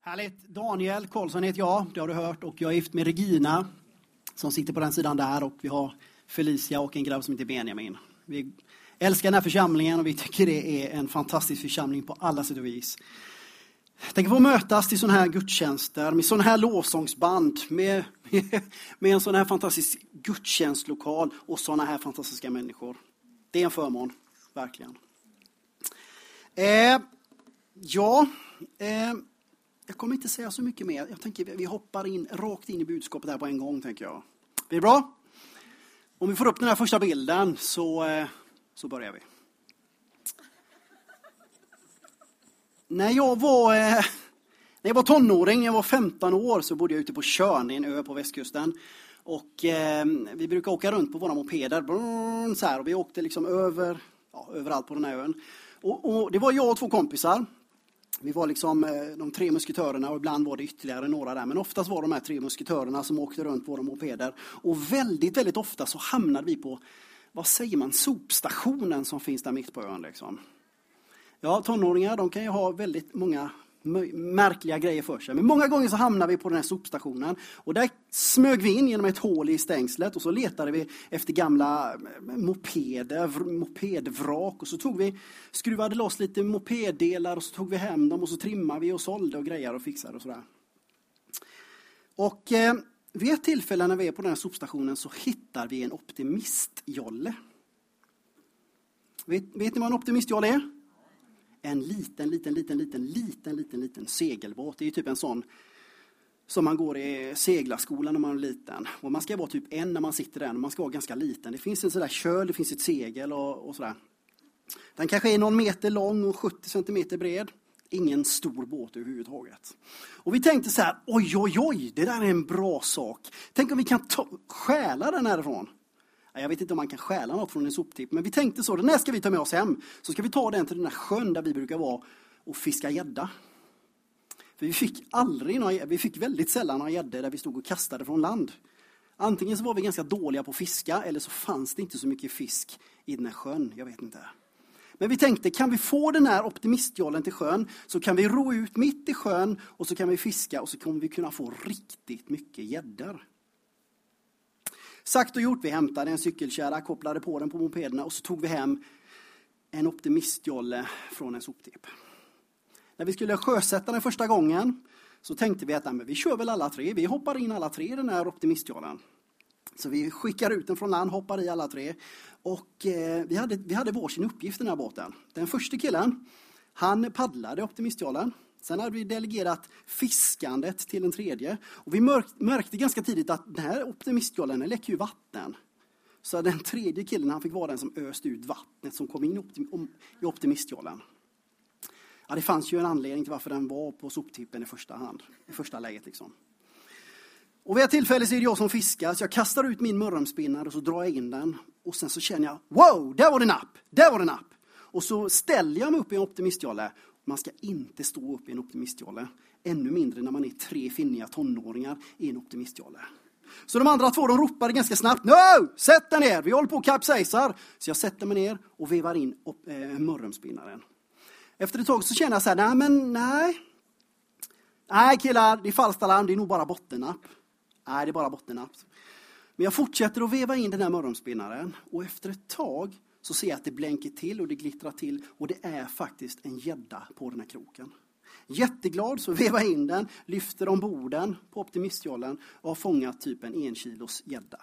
Härligt. Daniel Karlsson heter jag, det har du hört. Och jag är gift med Regina som sitter på den sidan där. Och vi har Felicia och en grabb som heter Benjamin. Vi älskar den här församlingen och vi tycker det är en fantastisk församling på alla sätt och vis. Tänk få mötas till sådana här gudstjänster, med sådana här lovsångsband, med en sån här fantastisk gudstjänstlokal och sådana här fantastiska människor. Det är en förmån, verkligen. Jag kommer inte säga så mycket mer. Jag tänker vi hoppar rakt in i budskapet här på en gång, tänker jag. Blir det bra? Om vi får upp den här första bilden så börjar vi. När jag var tonåring, jag var 15 år, så bodde jag ute på Tjörn, en ö på västkusten. Och vi brukar åka runt på våra mopeder. Så här, och vi åkte liksom överallt på den här ön. Och det var jag och två kompisar. Vi var liksom de tre musketörerna och ibland var det ytterligare några där. Men oftast var de här tre musketörerna som åkte runt på våra mopeder. Och väldigt, väldigt ofta så hamnade vi på, vad säger man, sopstationen som finns där mitt på ön liksom. Ja, tonåringar, de kan ju ha väldigt många märkliga grejer för sig. Men många gånger så hamnar vi på den här sopstationen. Och där smög vi in genom ett hål i stängslet. Och så letade vi efter gamla mopedvrak. Och så skruvade loss lite mopeddelar. Och så tog vi hem dem. Och så trimmade vi och sålde och grejer och fixade och sådär. Och vid ett tillfälle när vi är på den här sopstationen så hittar vi en optimistjolle. Vet ni vad en optimistjolle är? En liten segelbåt. Det är ju typ en sån som man går i seglarskolan när man är liten. Och man ska vara typ en när man sitter där. Man ska vara ganska liten. Det finns en sån där köl, det finns ett segel och sådär. Den kanske är någon meter lång och 70 centimeter bred. Ingen stor båt överhuvudtaget. Och vi tänkte så här, oj, det där är en bra sak. Tänk om vi kan stjäla den härifrån. Jag vet inte om man kan stjäla något från en soptipp. Men vi tänkte så, den här ska vi ta med oss hem. Så ska vi ta den till den här sjön där vi brukar vara och fiska gädda. För vi fick väldigt sällan några gäddor där vi stod och kastade från land. Antingen så var vi ganska dåliga på att fiska. Eller så fanns det inte så mycket fisk i den här sjön. Jag vet inte. Men vi tänkte, kan vi få den här optimistjollen till sjön så kan vi ro ut mitt i sjön och så kan vi fiska och så kommer vi kunna få riktigt mycket gäddor. Sagt och gjort, vi hämtade en cykelkärra, kopplade på den på mopederna och så tog vi hem en optimistjolle från en soptipp. När vi skulle sjösätta den första gången så tänkte vi att vi kör väl alla tre. Vi hoppar in alla tre i den här optimistjollen. Så vi skickar ut den från land, hoppar i alla tre. Och vi hade varsin uppgift i den här båten. Den första killen, han paddlade optimistjollen. Sen hade vi delegerat fiskandet till den tredje. Och vi märkte ganska tidigt att den här optimistjollen läcker ju vatten. Så den tredje killen, han fick vara den som öste ut vattnet som kom in i optimistjollen. Ja, det fanns ju en anledning till varför den var på soptippen i första läget liksom. Och vid ett tillfälle så är det jag som fiskar, så jag kastar ut min mörrumspinnare och så drar jag in den. Och sen så känner jag, wow, där var det napp. Och så ställer jag mig upp i en optimistjolle. Man ska inte stå upp i en optimistjolle. Ännu mindre när man är 3 finniga tonåringar i en optimistjolle. Så de andra två, de ropade ganska snabbt, no, sätt dig ner, vi håller på att kapsejsar. Så jag sätter mig ner och vevar in mörrumspinnaren. Efter ett tag så känner jag så här, nej killar, det är falskt alarm, det är nog bara bottennapp. Nej, det är bara bottennapp. Men jag fortsätter att veva in den här mörrumspinnaren. Och efter ett tag så ser jag att det blänker till och det glittrar till. Och det är faktiskt en gädda på den här kroken. Jätteglad så vevar jag in den, lyfter omborden på optimistjollen och har fångat typ en 1 kilos gädda.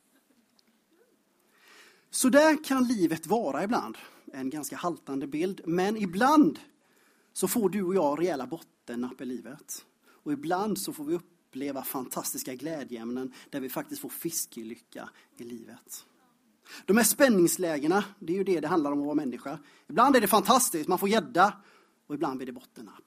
Så där kan livet vara ibland. En ganska haltande bild. Men ibland så får du och jag rejäla bottennapp i livet. Och ibland så får vi uppleva fantastiska glädjeämnen där vi faktiskt får fiskelycka i livet. De här spänningslägena, det är ju det handlar om att vara människa. Ibland är det fantastiskt, man får gädda och ibland blir det bottennapp.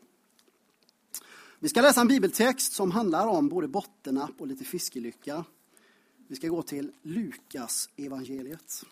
Vi ska läsa en bibeltext som handlar om både bottennapp och lite fiskelycka. Vi ska gå till Lukas evangeliet.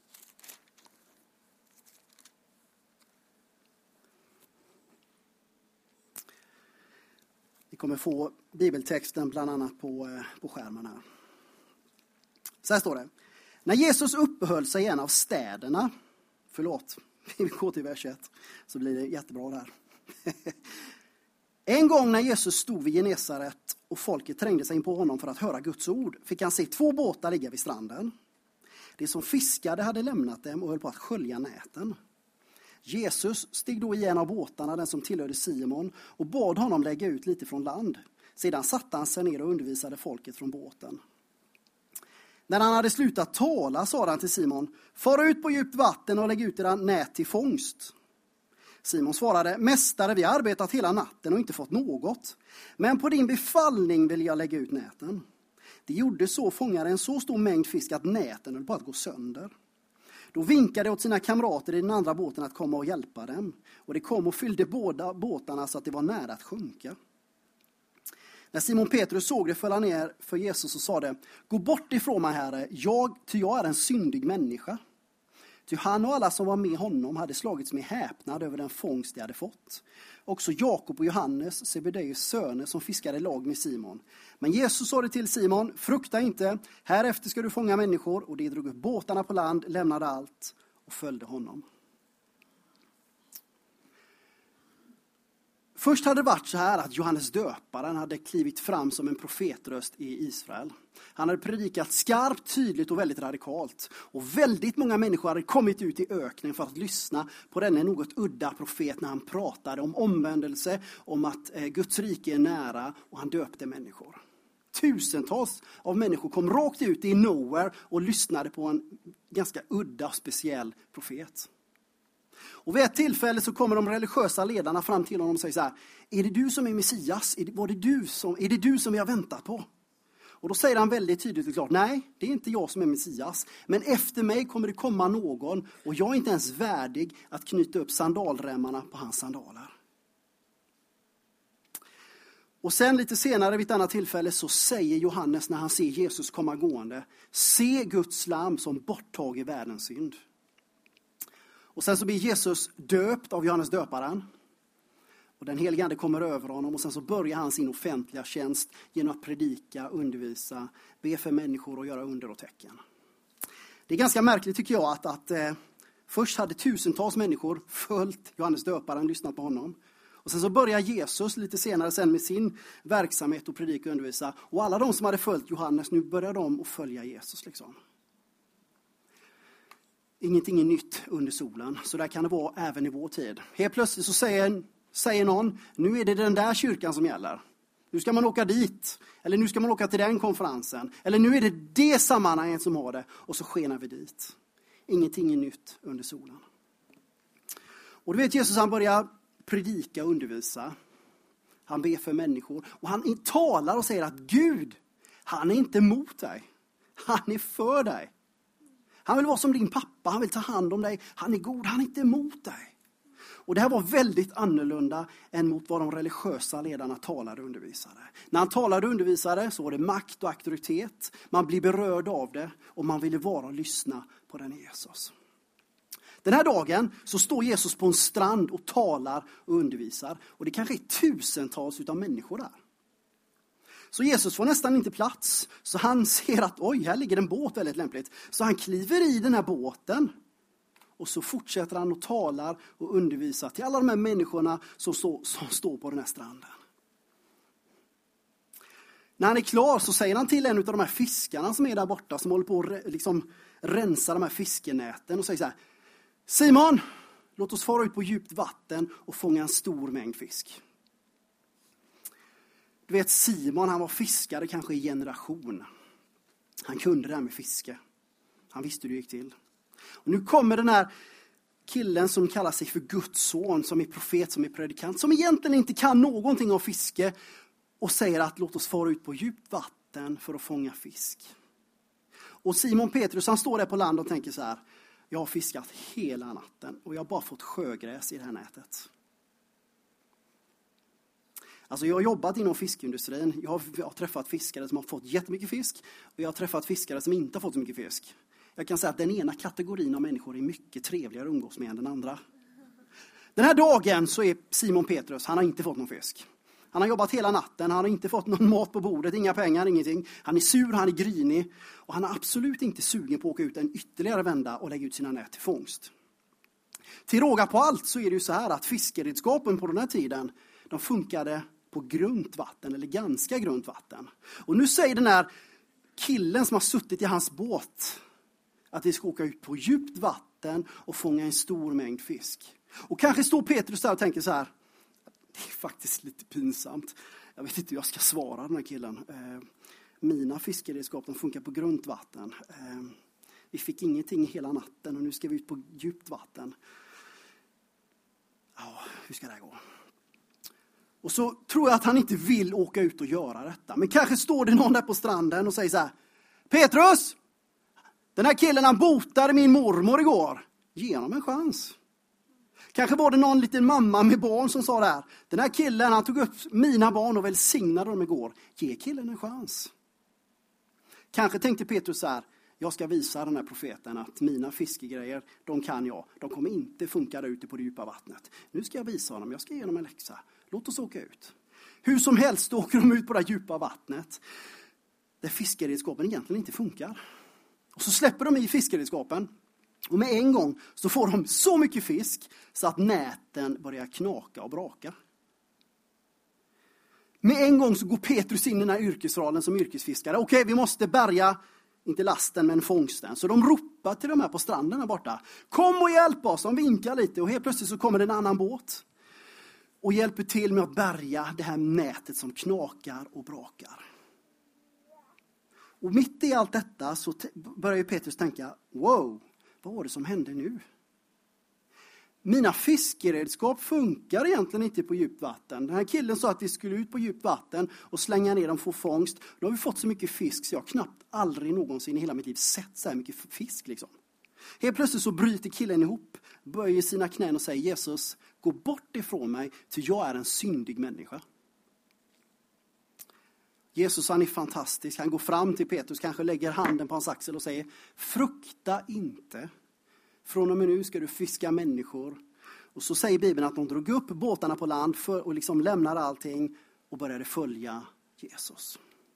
Vi kommer få bibeltexten bland annat på skärmen här. Så här står det. När Jesus uppehöll sig i en av städerna, vi går till vers 1 så blir det jättebra där. En gång när Jesus stod vid Genesaret och folket trängde sig in på honom för att höra Guds ord fick han se 2 båtar ligga vid stranden. De som fiskade hade lämnat dem och höll på att skölja näten. Jesus steg då i en av båtarna, den som tillhörde Simon, och bad honom lägga ut lite från land. Sedan satte han sig ner och undervisade folket från båten. När han hade slutat tala sa han till Simon: far ut på djupt vatten och lägg ut era nät till fångst. Simon svarade: mästare, vi har arbetat hela natten och inte fått något. Men på din befallning vill jag lägga ut näten. De gjorde så, fångade en så stor mängd fisk att näten höll på att gå sönder. Då vinkade åt sina kamrater i den andra båten att komma och hjälpa dem. Och de kom och fyllde båda båtarna så att det var nära att sjunka. När Simon Petrus såg det föll han ner för Jesus och sade: gå bort ifrån mig, Herre, ty jag är en syndig människa. Ty han och alla som var med honom hade slagits med häpnad över den fångst de hade fått. Också Jakob och Johannes, Sebedeus söner, som fiskade lag med Simon. Men Jesus sa det till Simon: frukta inte, härefter ska du fånga människor. Och de drog upp båtarna på land, lämnade allt och följde honom. Först hade det varit så här att Johannes döparen hade klivit fram som en profetröst i Israel. Han hade predikat skarpt, tydligt och väldigt radikalt. Och väldigt många människor hade kommit ut i öknen för att lyssna på denne något udda profet när han pratade om omvändelse, om att Guds rike är nära, och han döpte människor. Tusentals av människor kom rakt ut i nowhere och lyssnade på en ganska udda och speciell profet. Och vid ett tillfälle så kommer de religiösa ledarna fram till honom och säger så här: är det du som är Messias? Är det du som vi har väntat på? Och då säger han väldigt tydligt och klart: nej, det är inte jag som är Messias. Men efter mig kommer det komma någon, och jag är inte ens värdig att knyta upp sandalremmarna på hans sandaler. Och sen lite senare vid ett annat tillfälle så säger Johannes när han ser Jesus komma gående: se Guds lam som borttager världens synd. Och sen så blir Jesus döpt av Johannes döparen. Och den helige ande kommer över honom, och sen så börjar han sin offentliga tjänst genom att predika, undervisa, be för människor och göra under och tecken. Det är ganska märkligt tycker jag att först hade tusentals människor följt Johannes döparen, lyssnat på honom. Och sen så börjar Jesus lite senare sen med sin verksamhet och predika och undervisa. Och alla de som hade följt Johannes, nu börjar de att följa Jesus liksom. Ingenting är nytt under solen. Så där kan det vara även i vår tid. Helt plötsligt så säger någon: nu är det den där kyrkan som gäller. Nu ska man åka dit. Eller nu ska man åka till den konferensen. Eller nu är det sammanhanget som har det. Och så skenar vi dit. Ingenting är nytt under solen. Och du vet, Jesus han börjar predika och undervisa. Han ber för människor. Och han talar och säger att Gud, han är inte emot dig. Han är för dig. Han vill vara som din pappa, han vill ta hand om dig. Han är god, han är inte emot dig. Och det här var väldigt annorlunda än mot vad de religiösa ledarna talade och undervisade. När han talade och undervisade så var det makt och auktoritet. Man blir berörd av det och man ville vara och lyssna på den Jesus. Den här dagen så står Jesus på en strand och talar och undervisar. Och det kanske är tusentals utav människor där. Så Jesus får nästan inte plats. Så han ser att oj, här ligger en båt väldigt lämpligt. Så han kliver i den här båten. Och så fortsätter han och talar och undervisar till alla de här människorna som står på den här stranden. När han är klar så säger han till en av de här fiskarna som är där borta, som håller på att liksom rensa de här fiskenäten, och säger så här: Simon, låt oss fara ut på djupt vatten och fånga en stor mängd fisk. Du vet, Simon, han var fiskare kanske i generation. Han kunde det här med fiske. Han visste hur det gick till. Och nu kommer den här killen som kallar sig för Guds son, som är profet, som är predikant, som egentligen inte kan någonting om fiske, och säger att låt oss fara ut på djupt vatten för att fånga fisk. Och Simon Petrus, han står där på land och tänker så här: jag har fiskat hela natten och jag har bara fått sjögräs i det här nätet. Alltså jag har jobbat inom fiskindustrin. Jag har träffat fiskare som har fått jättemycket fisk. Och jag har träffat fiskare som inte har fått så mycket fisk. Jag kan säga att den ena kategorin av människor är mycket trevligare att umgås med än den andra. Den här dagen så är Simon Petrus, han har inte fått någon fisk. Han har jobbat hela natten, han har inte fått någon mat på bordet, inga pengar, ingenting. Han är sur, han är grinig. Och han är absolut inte sugen på att åka ut en ytterligare vända och lägga ut sina nät till fångst. Till råga på allt så är det ju så här att fiskeredskapen på den här tiden, de funkade på grunt vatten, eller ganska grunt vatten. Och nu säger den här killen som har suttit i hans båt att vi ska åka ut på djupt vatten och fånga en stor mängd fisk. Och kanske står Petrus där och tänker så här: det är faktiskt lite pinsamt. Jag vet inte hur jag ska svara den här killen. Mina fiskeredskap, de funkar på grunt vatten. Vi fick ingenting hela natten och nu ska vi ut på djupt vatten. Ja, hur ska det här gå? Och så tror jag att han inte vill åka ut och göra detta. Men kanske står det någon där på stranden och säger så här: Petrus! Den här killen, han botade min mormor igår. Ge honom en chans. Kanske var det någon liten mamma med barn som sa det här: den här killen, han tog upp mina barn och välsignade dem igår. Ge killen en chans. Kanske tänkte Petrus så här: jag ska visa den här profeten att mina fiskegrejer, de kan jag. De kommer inte funka där ute på det djupa vattnet. Nu ska jag visa honom, jag ska ge honom en läxa. Låt oss åka ut. Hur som helst åker de ut på det djupa vattnet, där fiskeredskapen egentligen inte funkar. Och så släpper de i fiskeredskapen. Och med en gång så får de så mycket fisk så att näten börjar knaka och braka. Med en gång så går Petrus in i den här yrkesrollen som yrkesfiskare. Okej, vi måste bärga, inte lasten men fångsten. Så de ropar till de här på stranden här borta: kom och hjälp oss, de vinkar lite. Och helt plötsligt så kommer det en annan båt och hjälper till med att bärga det här nätet som knakar och brakar. Och mitt i allt detta så börjar ju Petrus tänka: wow, vad var det som hände nu? Mina fiskeredskap funkar egentligen inte på djupt vatten. Den här killen sa att vi skulle ut på djupt vatten och slänga ner dem och få fångst. Då har vi fått så mycket fisk så jag knappt aldrig någonsin i hela mitt liv sett så här mycket fisk liksom. Helt plötsligt så bryter killen ihop, böjer sina knän och säger: Jesus, gå bort ifrån mig, för jag är en syndig människa. Jesus, han är fantastisk. Han går fram till Petrus, kanske lägger handen på hans axel och säger: frukta inte. Från och med nu ska du fiska människor. Och så säger Bibeln att de drog upp båtarna på land och liksom lämnade allting och började följa Jesus.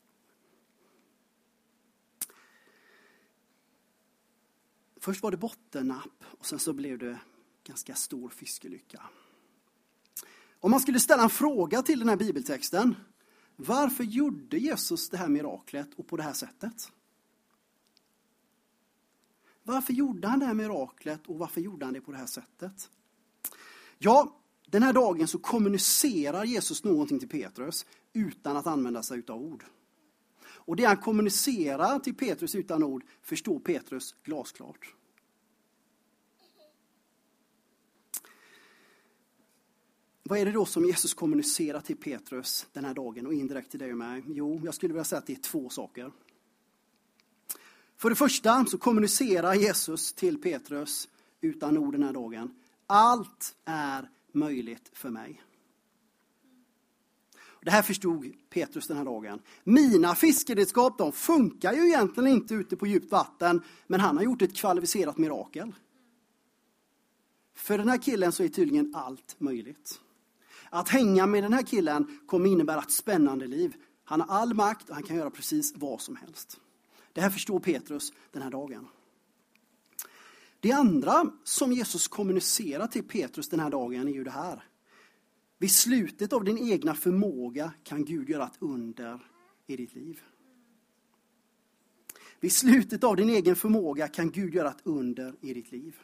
Först var det bottennapp och sen så blev det ganska stor fiskelycka. Om man skulle ställa en fråga till den här bibeltexten: varför gjorde Jesus det här miraklet och på det här sättet? Varför gjorde han det här miraklet och varför gjorde han det på det här sättet? Ja, den här dagen så kommunicerar Jesus någonting till Petrus utan att använda sig av ord. Och det han kommunicerar till Petrus utan ord förstår Petrus glasklart. Vad är det då som Jesus kommunicerar till Petrus den här dagen och indirekt till dig och mig? Jo, jag skulle vilja säga att det är 2 saker. För det första så kommunicerar Jesus till Petrus utan ord den här dagen: allt är möjligt för mig. Det här förstod Petrus den här dagen. Mina fiskeredskap, de funkar ju egentligen inte ute på djupt vatten, men han har gjort ett kvalificerat mirakel. För den här killen så är tydligen allt möjligt. Att hänga med den här killen kommer innebära ett spännande liv. Han har all makt och han kan göra precis vad som helst. Det här förstår Petrus den här dagen. Det andra som Jesus kommunicerar till Petrus den här dagen är ju det här: vid slutet av din egna förmåga kan Gud göra ett under i ditt liv. Vid slutet av din egen förmåga kan Gud göra ett under i ditt liv.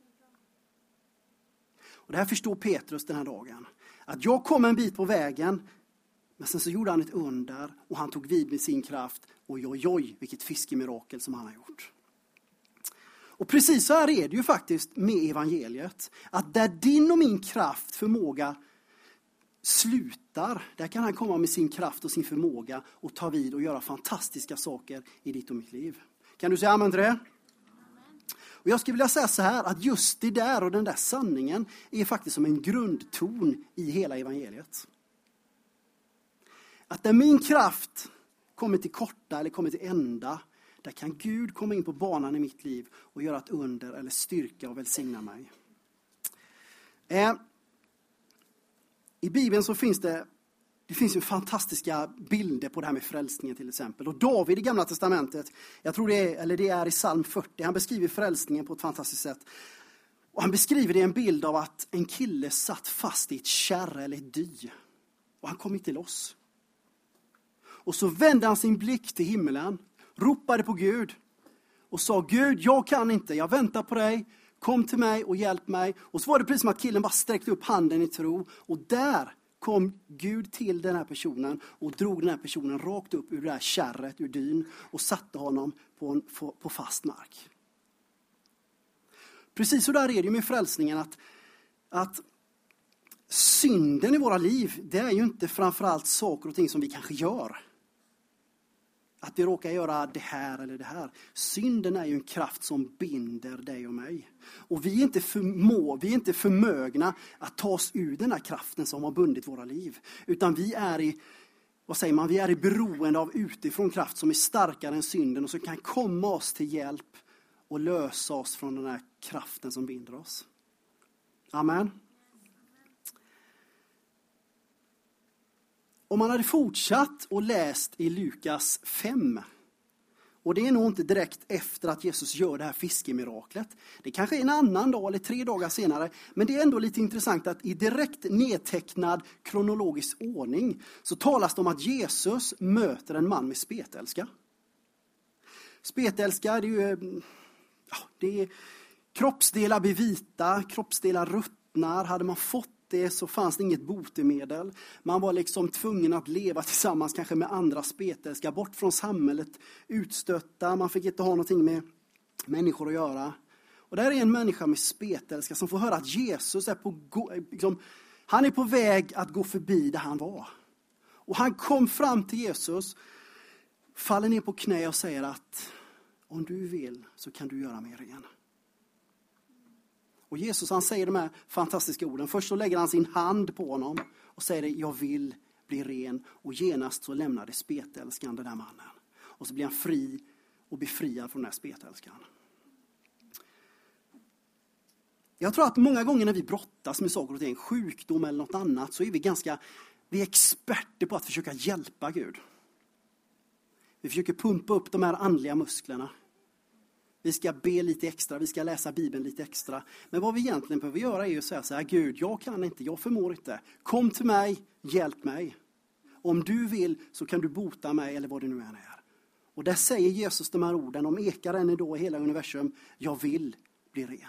Och det här förstår Petrus den här dagen. Att jag kom en bit på vägen, men sen så gjorde han ett under och han tog vid med sin kraft. Oj, vilket fiskemirakel som han har gjort. Och precis så här är det ju faktiskt med evangeliet. Att där din och min kraft, förmåga slutar, där kan han komma med sin kraft och sin förmåga och ta vid och göra fantastiska saker i ditt och mitt liv. Kan du säga amen till det? Och jag skulle vilja säga så här, att just det där och den där sanningen är faktiskt som en grundton i hela evangeliet. Att där min kraft kommer till korta eller kommer till ända, där kan Gud komma in på banan i mitt liv och göra ett under eller styrka och välsigna mig. I Bibeln så finns det finns ju fantastiska bilder på det här med frälsningen till exempel. Och David i Gamla testamentet, jag tror det är i psalm 40, han beskriver frälsningen på ett fantastiskt sätt. Och han beskriver det i en bild av att en kille satt fast i ett kärr eller ett dy. Och han kom inte till oss. Och så vände han sin blick till himmelen, ropade på Gud och sa: Gud, jag kan inte, jag väntar på dig. Kom till mig och hjälp mig. Och så var det precis som att killen bara sträckte upp handen i tro. Och där kom Gud till den här personen och drog den här personen rakt upp ur det här kärret, ur dyn, och satte honom på fast mark. Precis så där är det med frälsningen, att synden i våra liv, det är ju inte framförallt saker och ting som vi kanske gör. Att vi råkar göra det här eller det här. Synden är ju en kraft som binder dig och mig. Och vi är inte förmögna att ta oss ur den här kraften som har bundit våra liv. Utan vi är i beroende av utifrån kraft som är starkare än synden och som kan komma oss till hjälp och lösa oss från den här kraften som binder oss. Amen. Om man hade fortsatt och läst i Lukas 5, och det är nog inte direkt efter att Jesus gör det här fiskemiraklet. Det kanske är en annan dag eller 3 dagar senare, men det är ändå lite intressant att i direkt nedtecknad kronologisk ordning så talas det om att Jesus möter en man med spetälska. Spetälska, det är kroppsdelar blir vita, kroppsdelar ruttnar. Hade man fått det så fanns det inget botemedel. Man var liksom tvungen att leva tillsammans kanske med andra spetälska, bort från samhället, utstötta. Man fick inte ha någonting med människor att göra. Och där är en människa med spetälska som får höra att Jesus är han är på väg att gå förbi där han var. Och han kom fram till Jesus, faller ner på knä och säger att om du vill så kan du göra mig ren. Och Jesus, han säger de här fantastiska orden. Först så lägger han sin hand på honom och säger: jag vill bli ren. Och genast så lämnar det spetälskan den här mannen. Och så blir han fri och befriad från den här spetälskan. Jag tror att många gånger när vi brottas med saker och ting, sjukdom eller något annat, så är vi är experter på att försöka hjälpa Gud. Vi försöker pumpa upp de här andliga musklerna. Vi ska be lite extra, vi ska läsa Bibeln lite extra. Men vad vi egentligen behöver göra är ju att säga så här: Gud, jag kan inte, jag förmår inte. Kom till mig, hjälp mig. Om du vill så kan du bota mig eller vad det nu än är. Och där säger Jesus de här orden, de ekar än idag i hela universum: jag vill bli ren.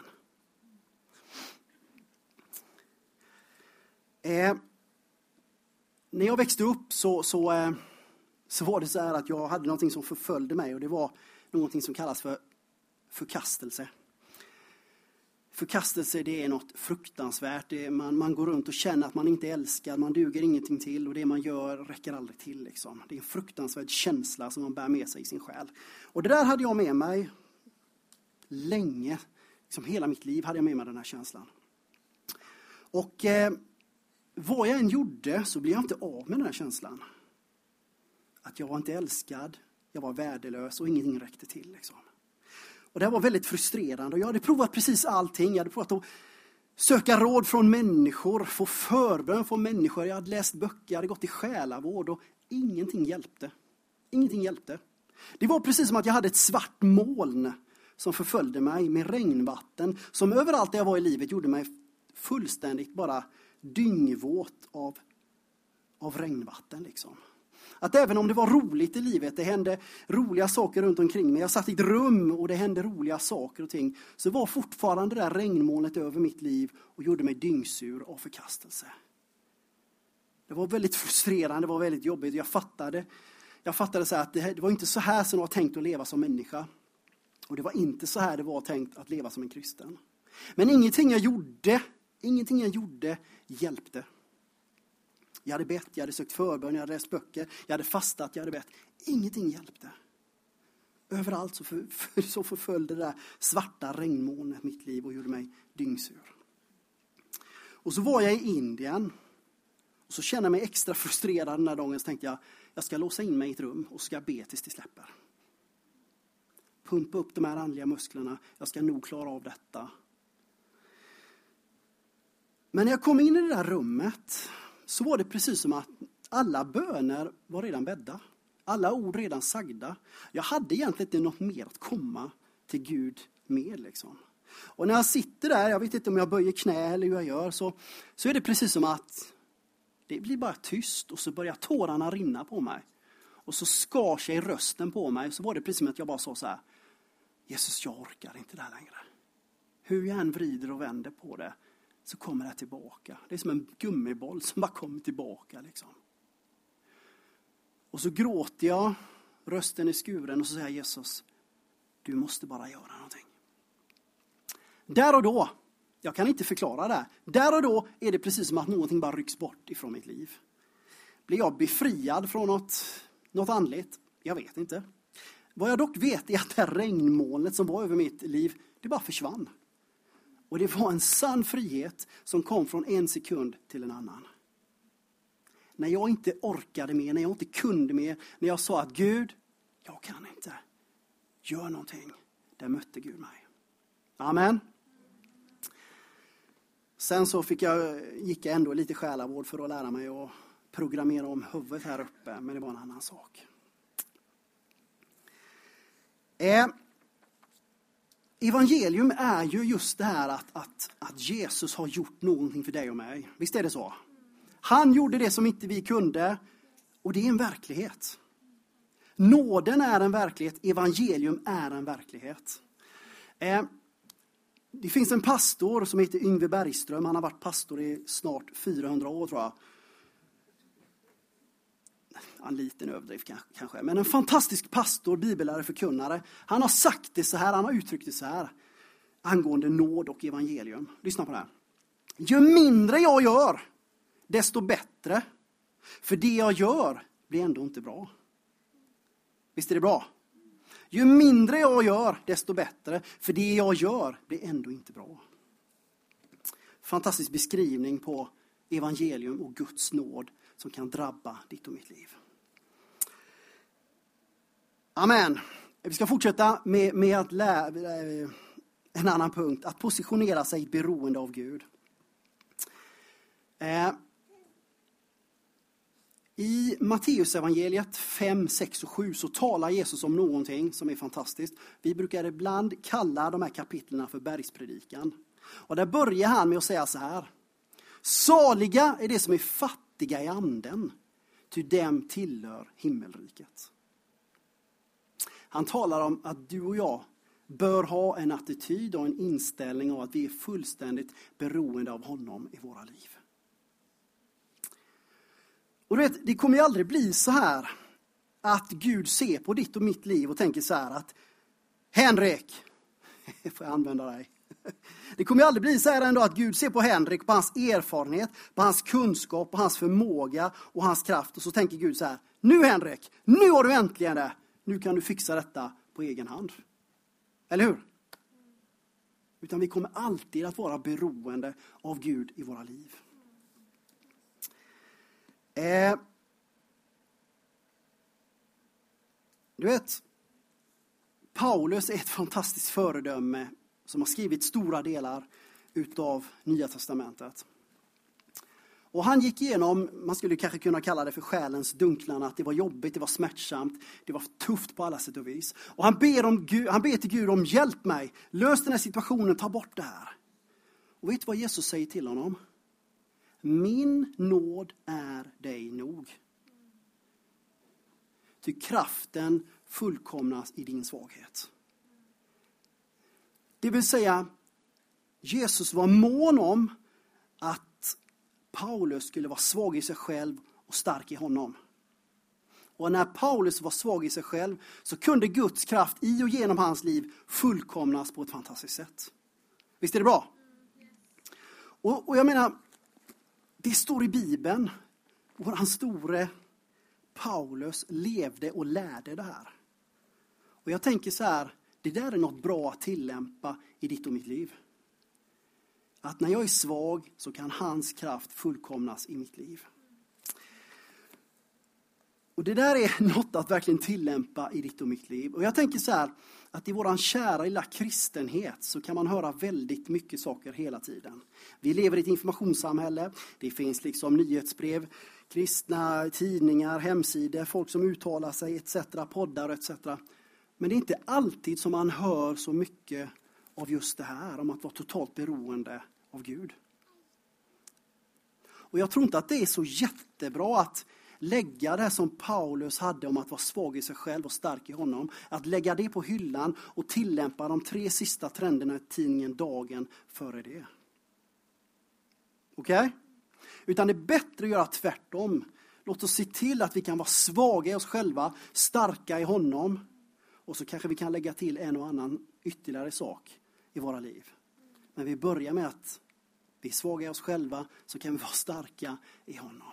När jag växte upp så var det så här att jag hade någonting som förföljde mig, och det var någonting som kallas för förkastelse. Förkastelse, det är något fruktansvärt. Man går runt och känner att man inte är älskad, man duger ingenting till och det man gör räcker aldrig till. Liksom. Det är en fruktansvärd känsla som man bär med sig i sin själ. Och det där hade jag med mig länge. Liksom hela mitt liv hade jag med mig den här känslan. Och vad jag än gjorde så blev jag inte av med den här känslan. Att jag var inte älskad, jag var värdelös och ingenting räckte till. Liksom. Och det här var väldigt frustrerande. Och jag hade provat precis allting. Jag hade provat att söka råd från människor, få förbön från människor. Jag hade läst böcker, jag hade gått i själavård och ingenting hjälpte. Ingenting hjälpte. Det var precis som att jag hade ett svart moln som förföljde mig med regnvatten. Som överallt där jag var i livet gjorde mig fullständigt bara dyngvåt av regnvatten liksom. Att även om det var roligt i livet, det hände roliga saker runt omkring mig. Jag satt i ett rum och det hände roliga saker och ting. Så var fortfarande det där regnmolnet över mitt liv och gjorde mig dyngsur av förkastelse. Det var väldigt frustrerande, det var väldigt jobbigt. Jag fattade så här att det var inte så här som det var tänkt att leva som människa. Och det var inte så här det var tänkt att leva som en kristen. Men ingenting jag gjorde hjälpte. Jag hade bett, jag hade sökt förbön, jag hade läst böcker, jag hade fastat, jag hade bett. Ingenting hjälpte. Överallt så förföljde det där svarta regnmolnet mitt liv och gjorde mig dyngsur. Och så var jag i Indien och så kände jag mig extra frustrerad den här dagen. Så tänkte jag ska låsa in mig i ett rum och ska be tills det släpper. Pumpa upp de här andliga musklerna, jag ska nog klara av detta. Men när jag kom in i det där rummet så var det precis som att alla böner var redan bädda. Alla ord redan sagda. Jag hade egentligen inte något mer att komma till Gud med. Liksom. Och när jag sitter där, jag vet inte om jag böjer knä eller hur jag gör, så är det precis som att Det blir bara tyst och så börjar tårarna rinna på mig. Och så skar sig rösten på mig. Och så var det precis som att jag bara sa så här: Jesus, jag orkar inte det här längre. Hur jag än vrider och vänder på det så kommer det tillbaka. Det är som en gummiboll som bara kommer tillbaka liksom. Och så gråter jag, rösten är skuren, och så säger Jesus, du måste bara göra någonting. Där och då, jag kan inte förklara det. Där och då är det precis som att någonting bara rycks bort ifrån mitt liv. Blir jag befriad från något andligt? Jag vet inte. Vad jag dock vet är att det här regnmolnet som var över mitt liv, det bara försvann. Och det var en sann frihet som kom från en sekund till en annan. När jag inte orkade mer, när jag inte kunde mer, när jag sa att Gud, jag kan inte. Gör någonting. Där mötte Gud mig. Amen. Sen så gick jag ändå lite själavård för att lära mig att programmera om huvudet här uppe. Men det var en annan sak. Evangelium är ju just det här att Jesus har gjort någonting för dig och mig. Visst är det så? Han gjorde det som inte vi kunde. Och det är en verklighet. Nåden är en verklighet. Evangelium är en verklighet. Det finns en pastor som heter Yngve Bergström. Han har varit pastor i snart 400 år tror jag. En liten överdrift kanske. Men en fantastisk pastor, bibellärare, förkunnare. Han har sagt det så här, han har uttryckt det så här. Angående nåd och evangelium. Lyssna på det här. Ju mindre jag gör, desto bättre. För det jag gör blir ändå inte bra. Visst är det bra? Ju mindre jag gör, desto bättre. För det jag gör blir ändå inte bra. Fantastisk beskrivning på evangelium och Guds nåd som kan drabba ditt och mitt liv. Amen. Vi ska fortsätta med att lära en annan punkt. Att positionera sig beroende av Gud. I Matteus evangeliet 5, 6 och 7 så talar Jesus om någonting som är fantastiskt. Vi brukar ibland kalla de här kapitlerna för bergspredikan. Och där börjar han med att säga så här. Saliga är det som är fattiga i anden, ty dem tillhör himmelriket. Han talar om att du och jag bör ha en attityd och en inställning av att vi är fullständigt beroende av honom i våra liv. Och du vet, det kommer ju aldrig bli så här att Gud ser på ditt och mitt liv och tänker så här att Henrik, får jag använda dig? Det kommer ju aldrig bli så här ändå att Gud ser på Henrik, på hans erfarenhet, på hans kunskap, på hans förmåga och hans kraft. Och så tänker Gud så här, nu Henrik, nu har du äntligen det. Nu kan du fixa detta på egen hand. Eller hur? Utan vi kommer alltid att vara beroende av Gud i våra liv. Du vet, Paulus är ett fantastiskt föredöme som har skrivit stora delar utav Nya testamentet. Och han gick igenom, man skulle kanske kunna kalla det för själens dunklan, att det var jobbigt, det var smärtsamt, det var tufft på alla sätt och vis. Och han ber till Gud om hjälp mig, lös den här situationen, ta bort det här. Och vet du vad Jesus säger till honom? Min nåd är dig nog. Ty kraften fullkomnas i din svaghet. Det vill säga, Jesus var mån om att Paulus skulle vara svag i sig själv och stark i honom. Och när Paulus var svag i sig själv så kunde Guds kraft i och genom hans liv fullkomnas på ett fantastiskt sätt. Visst är det bra? Och jag menar, det står i Bibeln. Våran store Paulus levde och lärde det här. Och jag tänker så här, det där är något bra att tillämpa i ditt och mitt liv. Att när jag är svag så kan hans kraft fullkomnas i mitt liv. Och det där är något att verkligen tillämpa i ditt och mitt liv. Och jag tänker så här, att i våran kära lilla kristenhet så kan man höra väldigt mycket saker hela tiden. Vi lever i ett informationssamhälle. Det finns liksom nyhetsbrev, kristna tidningar, hemsidor, folk som uttalar sig etc. Poddar etc. Men det är inte alltid som man hör så mycket av just det här om att vara totalt beroende av Gud. Och jag tror inte att det är så jättebra att lägga det som Paulus hade om att vara svag i sig själv och stark i honom. Att lägga det på hyllan och tillämpa de 3 sista trenderna i tidningen dagen före det. Okej? Utan det är bättre att göra tvärtom. Låt oss se till att vi kan vara svaga i oss själva, starka i honom. Och så kanske vi kan lägga till en och annan ytterligare sak i våra liv. Men vi börjar med att vi är svaga i oss själva, så kan vi vara starka i honom.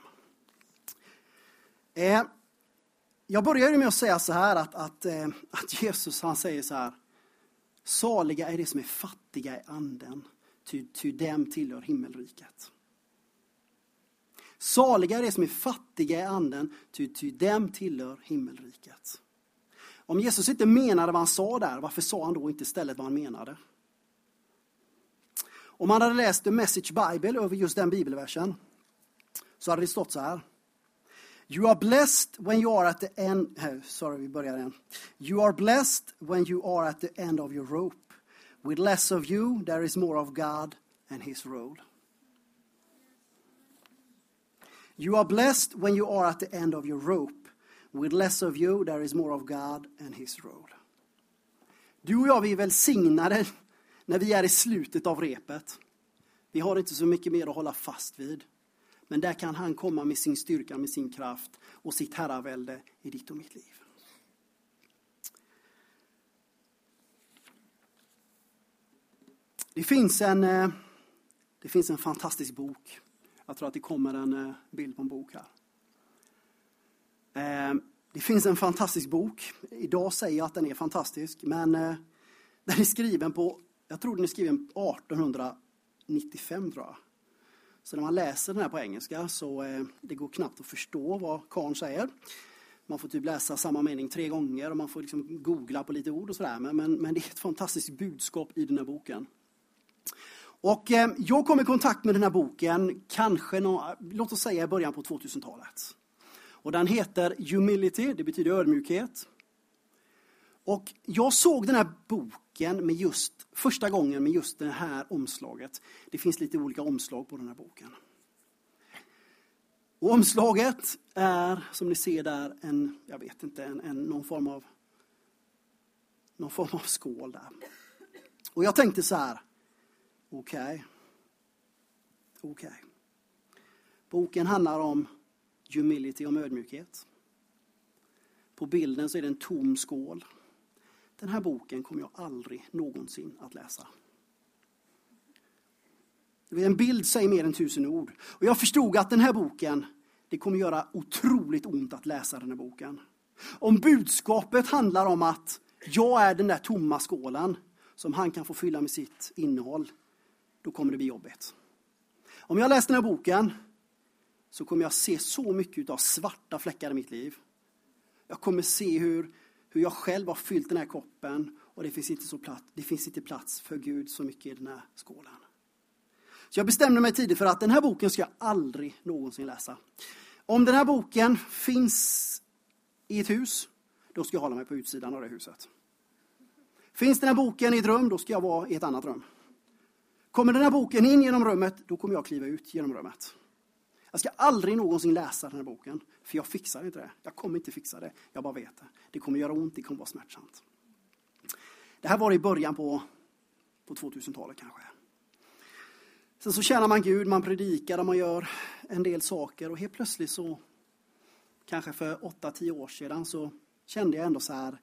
Jag började med att säga så här att Jesus, han säger så här: saliga är de som är fattiga i anden, ty dem tillhör himmelriket. Saliga är de som är fattiga i anden, ty dem tillhör himmelriket. Om Jesus inte menade vad han sa där, varför sa han då inte istället vad han menade? Om man hade läst The Message Bible över just den bibelversen, så hade det stått så här: You are blessed when you are at the end. Vi börjar igen. You are blessed when you are at the end of your rope. With less of you, there is more of God and his role. You are blessed when you are at the end of your rope. With less of you, there is more of God and his role. Du och jag, vi är välsignade när vi är i slutet av repet. Vi har inte så mycket mer att hålla fast vid. Men där kan han komma med sin styrka, med sin kraft och sitt herravälde i ditt och mitt liv. Det finns en fantastisk bok. Jag tror att det kommer en bild på en bok här. Det finns en fantastisk bok. Idag säger jag att den är fantastisk. Men den är skriven på, jag tror den är skriven 1895 tror jag. Så när man läser den här på engelska så det går knappt att förstå vad karln säger. Man får typ läsa samma mening 3 gånger och man får liksom googla på lite ord och sådär. Men det är ett fantastiskt budskap i den här boken. Och jag kom i kontakt med den här boken kanske, låt oss säga i början på 2000-talet. Och den heter Humility, det betyder ödmjukhet. Och jag såg den här boken första gången med just det här omslaget. Det finns lite olika omslag på den här boken. Och omslaget är, som ni ser där, någon form av skål där. Och jag tänkte så här, okej. Boken handlar om humility, om ödmjukhet. På bilden så är det en tom skål. Den här boken kommer jag aldrig någonsin att läsa. En bild säger mer än 1000 ord. Och jag förstod att den här boken, det kommer göra otroligt ont att läsa den här boken. Om budskapet handlar om att jag är den där tomma skålen som han kan få fylla med sitt innehåll, då kommer det bli jobbigt. Om jag läser den här boken så kommer jag se så mycket av svarta fläckar i mitt liv. Jag kommer se hur jag själv har fyllt den här koppen och det finns inte plats för Gud så mycket i den här skålen. Så jag bestämde mig tidigt för att den här boken ska jag aldrig någonsin läsa. Om den här boken finns i ett hus, då ska jag hålla mig på utsidan av det huset. Finns den här boken i ett rum, då ska jag vara i ett annat rum. Kommer den här boken in genom rummet, då kommer jag kliva ut genom rummet. Jag ska aldrig någonsin läsa den här boken, för jag fixar inte det. Jag kommer inte fixa det, jag bara vet det. Det kommer göra ont, det kommer vara smärtsamt. Det här var i början på 2000-talet kanske. Sen så tjänar man Gud, man predikar och man gör en del saker. Och helt plötsligt så, kanske för 8-10 år sedan, så kände jag ändå så här,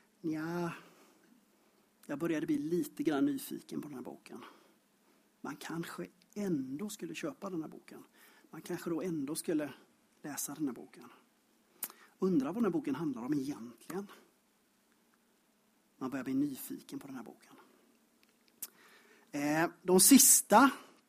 jag började bli lite grann nyfiken på den här boken. Man kanske ändå skulle köpa den här boken. Man kanske då ändå skulle läsa den här boken. Undrar vad den här boken handlar om egentligen. Man börjar bli nyfiken på den här boken. De sista,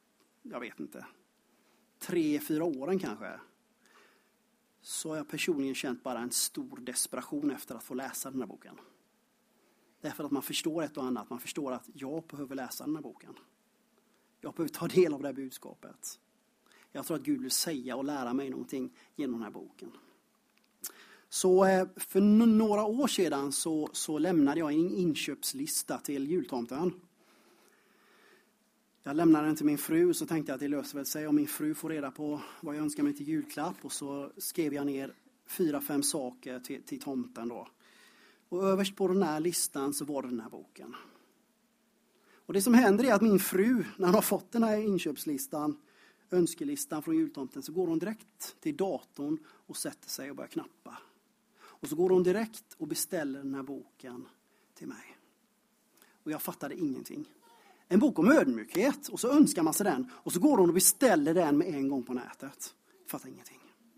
3-4 åren kanske, så har jag personligen känt bara en stor desperation efter att få läsa den här boken. Därför att man förstår ett och annat. Man förstår att jag behöver läsa den här boken. Jag behöver ta del av det här budskapet. Jag tror att Gud vill säga och lära mig någonting genom den här boken. Så för några år sedan så lämnade jag en inköpslista till jultomten. Jag lämnade den till min fru, så tänkte jag att det löser väl sig om min fru får reda på vad jag önskar mig till julklapp. Och så skrev jag ner 4-5 saker till tomten då. Och överst på den här listan så var det den här boken. Och det som händer är att min fru, när hon har fått den här inköpslistan, önskelistan från jultomten, så går hon direkt till datorn och sätter sig och börjar knappa. Och så går hon direkt och beställer den här boken till mig. Och jag fattade ingenting. En bok om ödmjukhet, och så önskar man sig den. Och så går hon och beställer den med en gång på nätet. Jag fattar ingenting.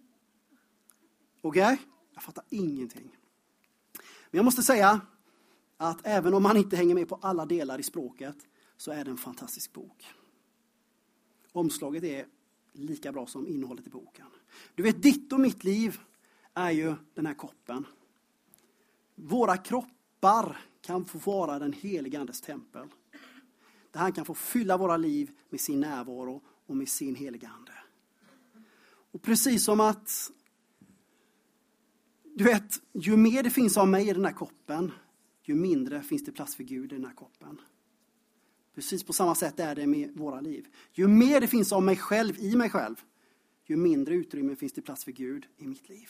Okej? Jag fattar ingenting. Men jag måste säga att även om man inte hänger med på alla delar i språket, så är det en fantastisk bok. Omslaget är lika bra som innehållet i boken. Du vet, ditt och mitt liv är ju den här koppen. Våra kroppar kan få vara den helige Andes tempel. Där han kan få fylla våra liv med sin närvaro och med sin helige Ande. Och precis som att, du vet, ju mer det finns av mig i den här koppen, ju mindre finns det plats för Gud i den här koppen. Precis på samma sätt är det med våra liv. Ju mer det finns av mig själv i mig själv, ju mindre utrymme finns det plats för Gud i mitt liv.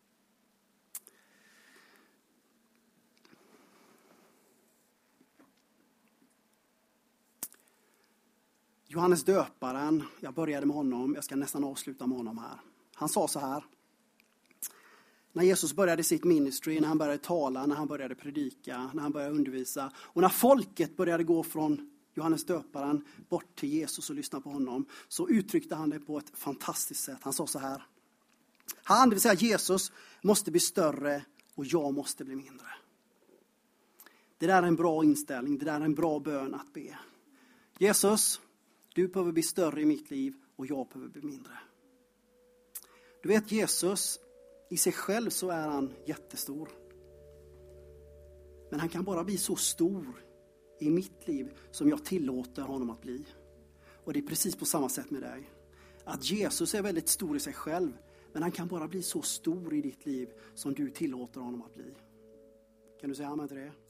Johannes döparen, jag började med honom, jag ska nästan avsluta med honom här. Han sa så här: när Jesus började sitt ministry, när han började tala, när han började predika, när han började undervisa, och när folket började gå från Johannes döparen bort till Jesus och lyssna på honom, så uttryckte han det på ett fantastiskt sätt. Han sa så här: han, det vill säga Jesus, måste bli större och jag måste bli mindre. Det där är en bra inställning, det där är en bra bön att be. Jesus, du behöver bli större i mitt liv och jag behöver bli mindre. Du vet, Jesus, i sig själv så är han jättestor. Men han kan bara bli så stor i mitt liv som jag tillåter honom att bli. Och det är precis på samma sätt med dig. Att Jesus är väldigt stor i sig själv, men han kan bara bli så stor i ditt liv som du tillåter honom att bli. Kan du säga amen till det?